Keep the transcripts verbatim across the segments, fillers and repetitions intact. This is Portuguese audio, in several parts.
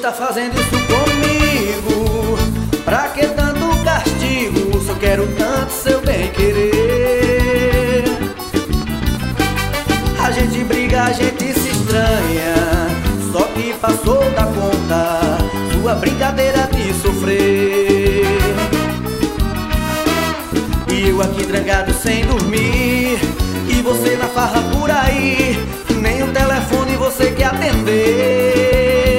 está fazendo isso comigo? Pra que tanto castigo? Só quero tanto seu bem querer. A gente briga, a gente se estranha, só que passou da conta sua brincadeira de sofrer. E eu aqui trancado sem dormir, e você na farra por aí, nem o telefone você quer atender.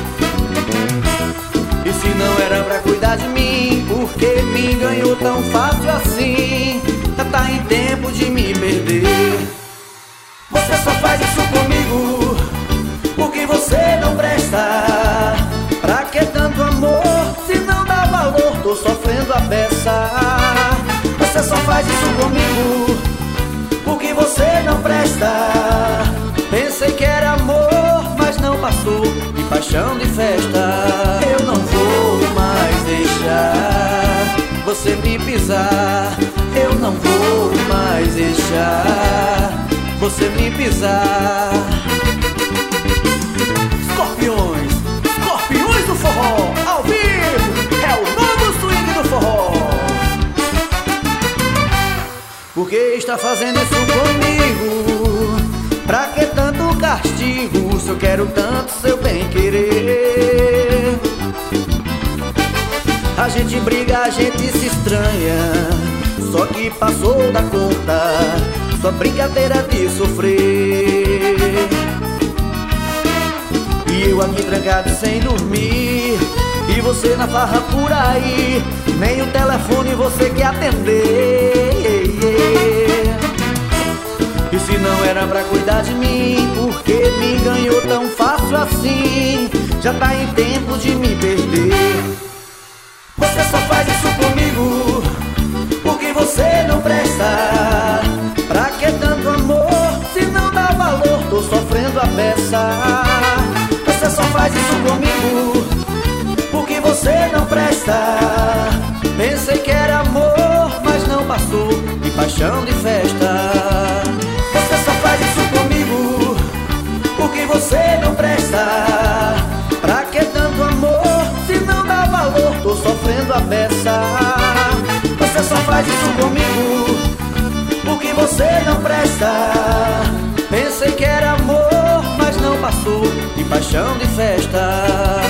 E se não era pra cuidar de mim, por que me ganhou tão fácil assim? Já tá em tempo de me perder. Você só faz isso comigo porque você não presta. Pra que tanto amor se não dá valor? Tô sofrendo a beça. Você só faz isso comigo porque você não presta. Pensei que era amor, mas não passou de paixão de festa. Eu não vou mais deixar você me pisar. Eu não vou mais deixar você me pisar. Escorpiões, escorpiões do forró, ao vivo, é o novo swing do forró. Por que está fazendo isso comigo? Pra que tanto castigo? Se eu quero tanto seu bem querer. A gente briga, a gente se estranha, só que passou da conta sua brincadeira de sofrer. E eu aqui trancado sem dormir, e você na farra por aí, nem o telefone você quer atender. E se não era pra cuidar de mim, por que me ganhou tão fácil assim? Já tá em tempo de me perder. Você só faz isso comigo porque você não presta. Pra que tanto amor se não dá valor? Tô sofrendo a beça. Você só faz isso comigo porque você não presta. Pensei que era amor, mas não passou de paixão de festa. Você só faz isso comigo porque você não presta. Pra que tanto amor se não dá valor? Tô sofrendo a beça. Você só faz isso comigo porque você não presta. Pensei que era amor, mas não passou de paixão de festa.